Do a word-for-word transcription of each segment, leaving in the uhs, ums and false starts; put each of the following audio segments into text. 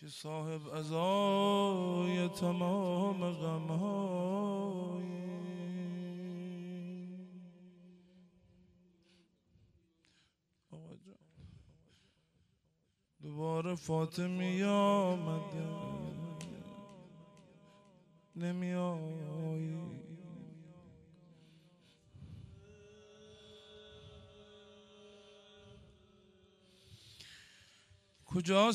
صاحب ازای تمام غم‌های آقا جان دوباره فاطمی آمده نمی آیی کجا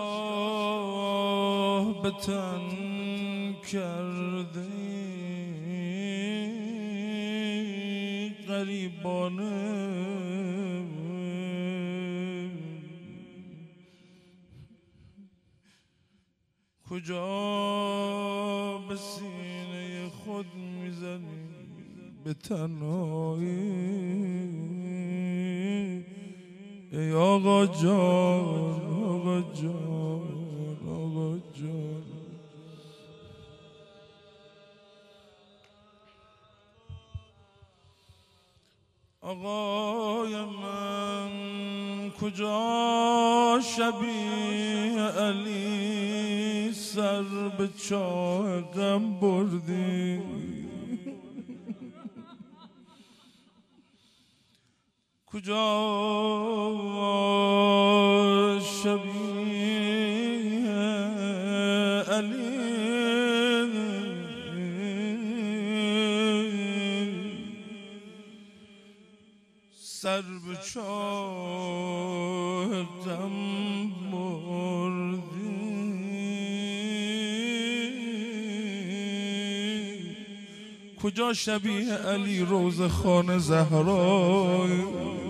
سیاه به تن کرده غریبانه کجا به سینه خود میزنی به تنهایی ای آقا جان آقا جان آقا جان آقای من کجا شبیه علی سر به چاه غم بردی کجا شبیه علی سر به چاه غم بردی کجا شبیه علی روز خانه زهرای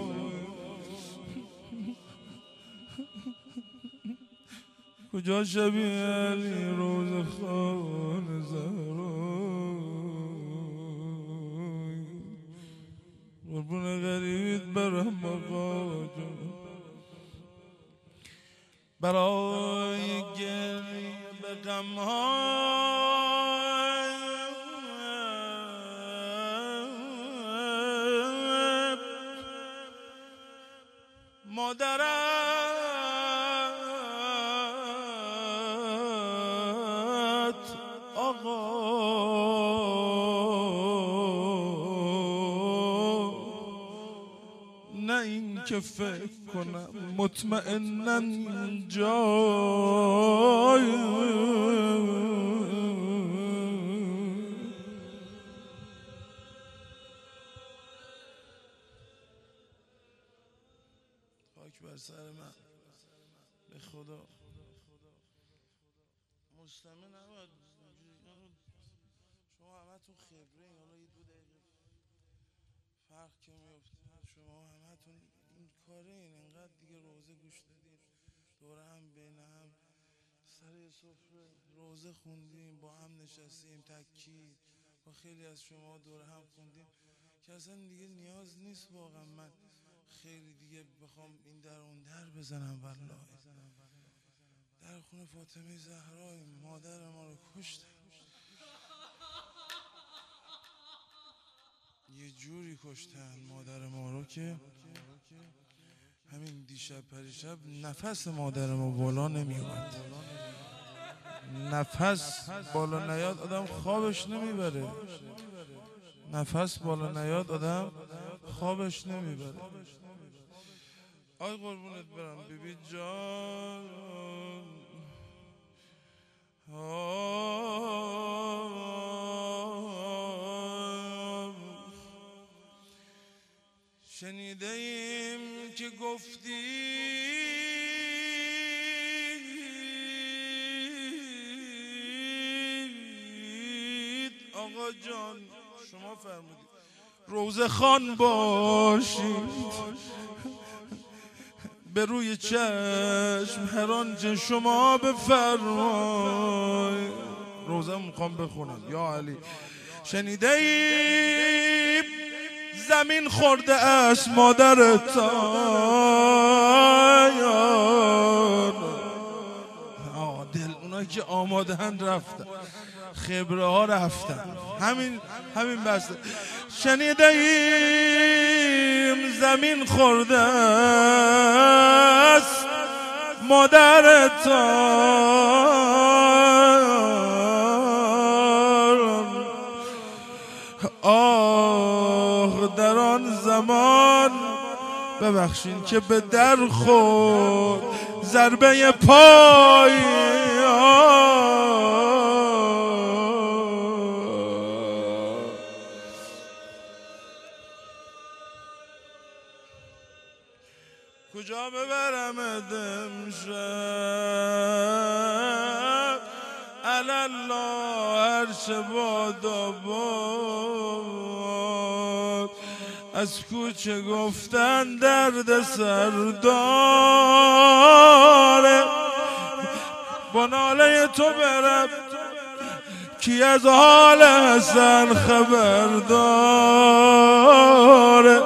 کجا شبیه علی روز خانه زهرای قربون غریبت برم آقا جان برای گریه به غم‌های مادرت آقا نه این که فکر کنم مطمئناً جای خاک بر سر من به خدا مستمع نباید شما همه تون خبره این حالا یه دو دقیقه فرق که میفته شما همه تون این کاره این انقدر دیگه روزه گوش دادیم دوره هم بین هم سر سفره روزه خوندیم با هم نشستیم تکی با خیلی از شما دوره هم خوندیم که اصلا دیگه نیاز نیست واقعا من خیلی دیگه بخوام این در اون در بزنم والله در خونه فاطمه زهرای مادر ما رو کشتن یه جوری کشتن مادر ما رو که همین دیشب پریشب نفس مادر ما بالا نمی اومد نفس بالا نیاد آدم خوابش نمیبره نفس بالا نیاد آدم خوابش نمیبره آی قربونت برم بیبی جان شنیده ایم که گفتید آقا جان شما فرمودید روزه خان باشید به روی چشم هر آنچه شما بفرمایید روزه میخوام بخونم یا علی شنیده ایم زمین خورده است مادرت دل اونایی که آماده‌اند رفتن خبره ها رفتن همین همین بسته شنیده ایم زمین خورده است مادرتان. آه در آن زمان ببخشین که به در خود ضربه پای کجا ببرم امشب الله هر چه باد آباد. از کوچه گفتن درد سرداره با ناله تو برم کی از حال حسن خبر داره.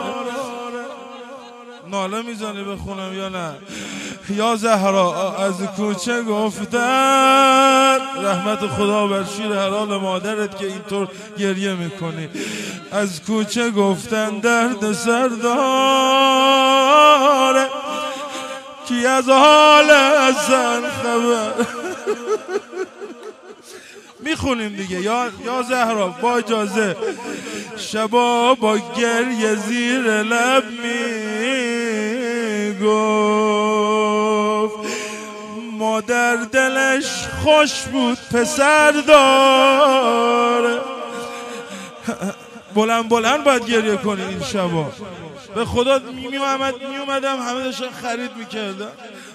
ناله میزنی بخونم یا نه؟ یا زهرا از کوچه گفتن، رحمت خدا بر شیر حلال مادرت که اینطور گریه میکنی، از کوچه گفتن درد سرداره کی از حال حسن خبر. میخونیم دیگه. یا یا زهرا با اجازه. شبا با گریه زیر لب میگفت مادر دلش خوش بود پسر داره. بلند بلند باید گریه کنی این شبا. به خدا میومد میومدم همه داشتن خرید میکردم.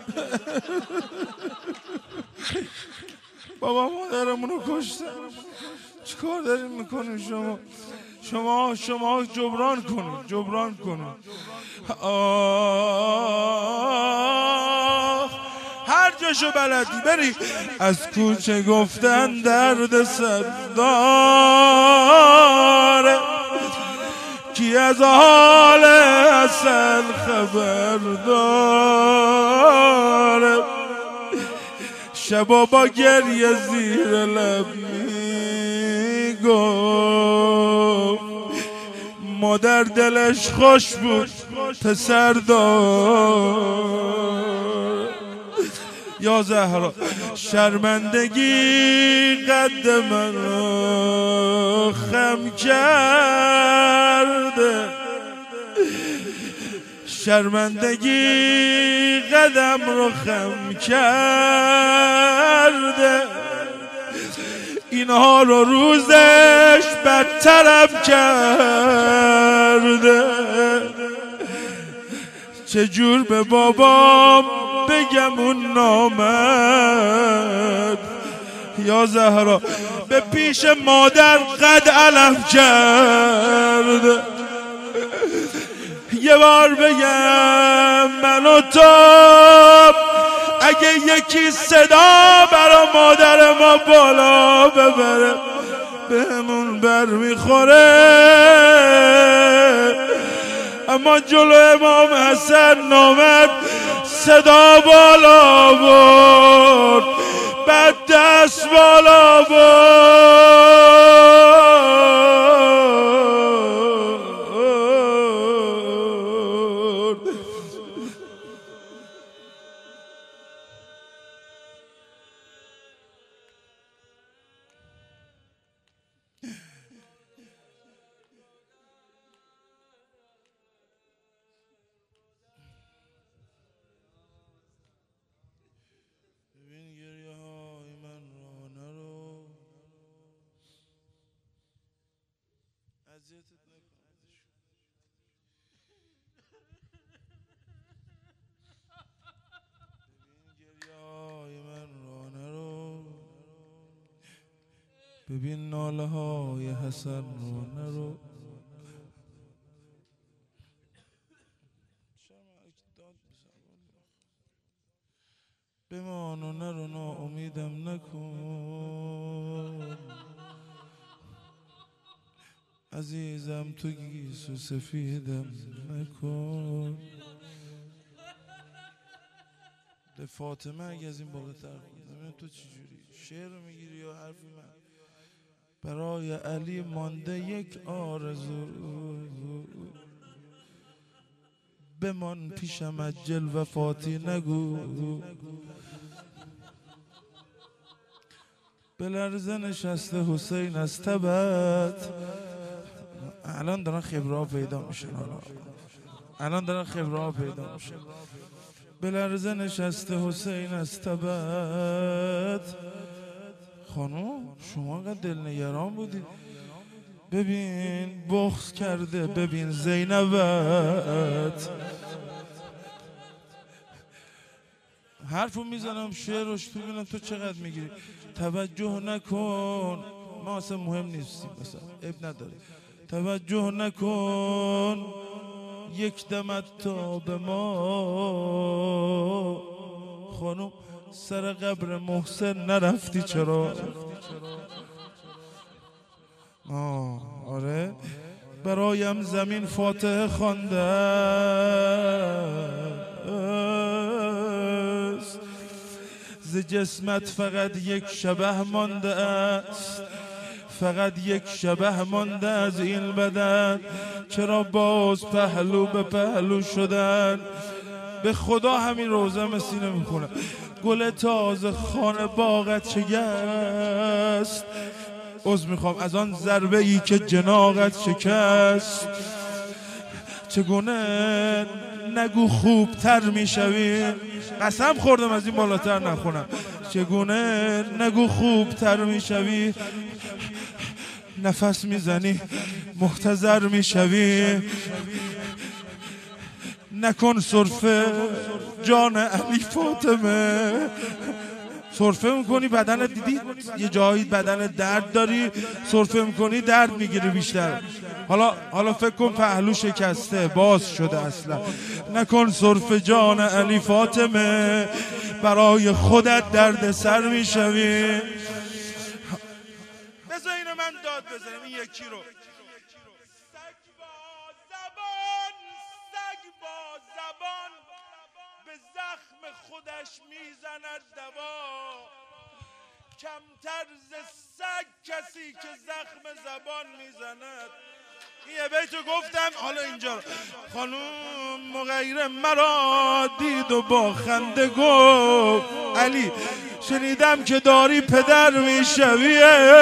بابا مادرمونو کشتن. چیکار دارین میکنین شما؟ شما شما جبران کنید، جبران کنید. آه هر جاشو بلدی بری. از کوچه گفتن درد سرداره کی از حال حسن خبر داره. شبا با گریه زیر لب میگفت مادر دلش خوش بود پسر دار. یا زهرا شرمندگی قد منو خم کرده، شرمندگی قدم رو خم کرده، اینها رو روزش بدترم کرده. چجور به بابام بگم اون نامد. یا زهرا به پیش مادر قد علم کرده. یه بار بگم من و تو اگه یکی صدا برا مادر ما بالا ببره بهمون بر میخوره. اما جلو امام حسن نامد صدا بالا برد، بعد دست بالا برد. ببین گریه های من را نرو، اذیتت نکنم. ببین گریه های من را نرو، ببین ناله های حسن را نرو. بمان و نرو ناامیدم نکن عزیزم، تو گیس و سفیدم نکن. به فاطمه اگه از این بالاتر کنم تو چجوری شعر رو میگیری یا حرفی؟ من برای علی مانده یک آرزو، بمان پیشم از جلوفاتی نگو. به لرزه نشسته حسین از تبت. الان دارن خبرها پیدا میشن، الان دارن خبرها پیدا میشن. به لرزه نشسته حسین از تبت. خانم شما قد دلنگران بودید. ببین بغض کرده، ببین زینبت. حرفو میزنم شعرش، ببینم تو چقدر میگیری. توجه نکن، ما اصلا مهم نیستیم، مثلا اب نداره. توجه نکن یک دمت تا به ما. خانم سر قبر محسن نرفتی چرا؟ آه آره، برایم زمین فاتحه خوانده است. ز جسمت فقط یک شبح مانده است، فقط یک شبح مانده از این بدن. چرا باز پهلو به پهلو شدن؟ به خدا همین روزه مسینه میکنه. گل تازه خانه باغت شکست. عذر میخوام از آن ضربه ای که جناغت شکست. چگونه نگو خوبتر میشوی؟ قسم خوردم از این بالاتر نخونم. چگونه نگو خوبتر میشوی؟ نفس میزنی محتضر میشوی. نکن سرفه جان علی فاطمه. سرفه میکنی بدن دیدی یه جایی بدن درد داری، سرفه میکنی درد میگیری بیشتر. حالا حالا فکر کن پهلو شکسته باز شده اصلا. نکن سرفه جان علی فاطمه، برای خودت درد سر میشوی. بذار اینو من داد بزنم این یکی رو. سگ با زبان، سگ با زبان به زخم خودش میزند دوا. کمتر ز سگ کسی که زخم زبان میزند. این یه بیتو گفتم. حالا اینجا خانوم مغیر مرا دید و با خنده گفت علی شنیدم که داری پدر میشویه.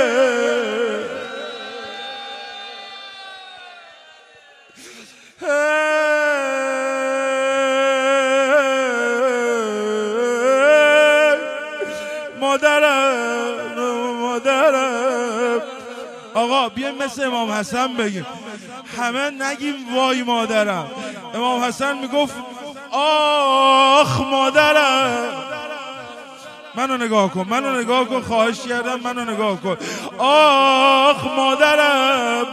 مادرم مادرم. آقا بیایم مثل امام حسن بگیم، همه نگیم وای مادرم. امام حسن میگفت آخ مادرم. منو نگاه کن، منو نگاه کن، خواهش کردم منو نگاه کن. آخ مادرم،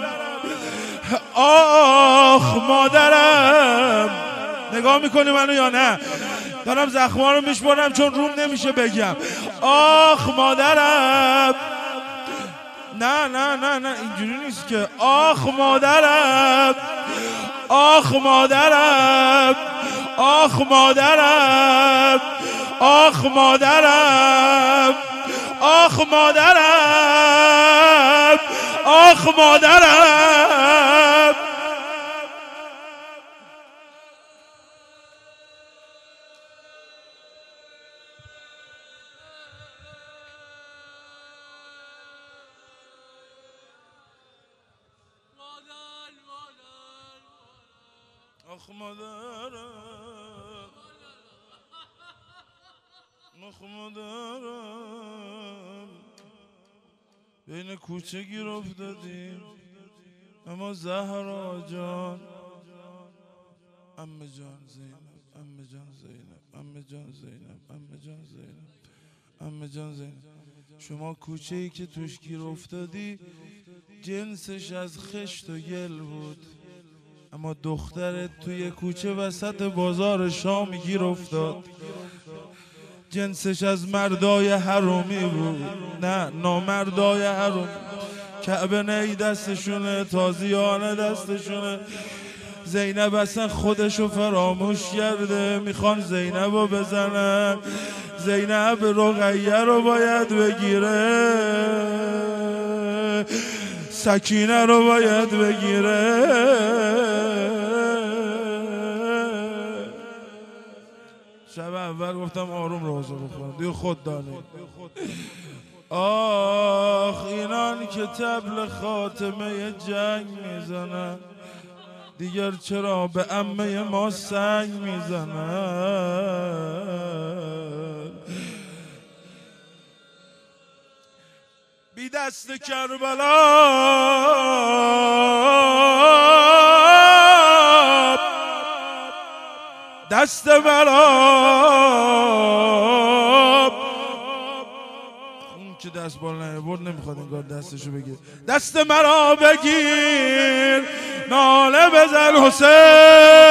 آخ مادرم. نگاه میکنی منو یا نه؟ دارم زخما رو میشمارم چون روم نمیشه بگم. آخ مادرم. نه نه نه نه اینجوری نیست که. آخ مادرم، آخ مادرم، آخ مادرم، آخ مادرم، آخ مادرم، آخ مادرم. آخ مادرم، آخ مادرم. بین کوچه گیر افتادیم اما زهرا جان. عمه جان زینب، عمه جان زینب، عمه جان زینب، عمه جان زینب، عمه جان زینب. شما کوچه ای که توش گیر افتادی جنسش از خشت و گل بود، اما دخترت توی کوچه وسط بازار شام گیر افتاد. جنسش از مردای حرومی بود، نه نامردای حرومی. کعبه نی دستشونه، تازیانه دستشونه. زینب اصلا خودشو فراموش کرده، میخوان زینب رو بزنن. زینب رقیه رو باید بگیره، سکینه رو باید بگیره. شب اول گفتم آروم روزه بخورم دیگه خود دانید. آخ اینان که طبل خاتمه جنگ میزنن دیگر چرا به عمه ما سنگ میزنن؟ بی دست کربلا دست مرا اون که دست بال نیاورد نمیخواد انگار دستشو بگیر. دست مرا بگیر ناله بزن حسین